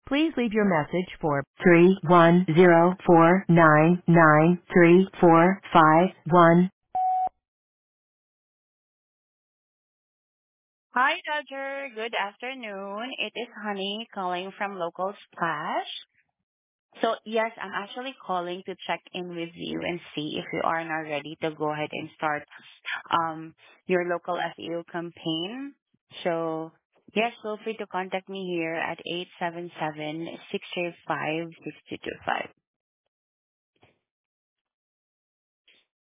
Please leave your message for 310499345. Hi, Dodger. Good afternoon. It is Honey calling from Local Splash. So yes, I'm actually calling to check in with you and see if you are now ready to go ahead and start um your local SEO campaign. So yes, feel free to contact me here at 877-635-6225.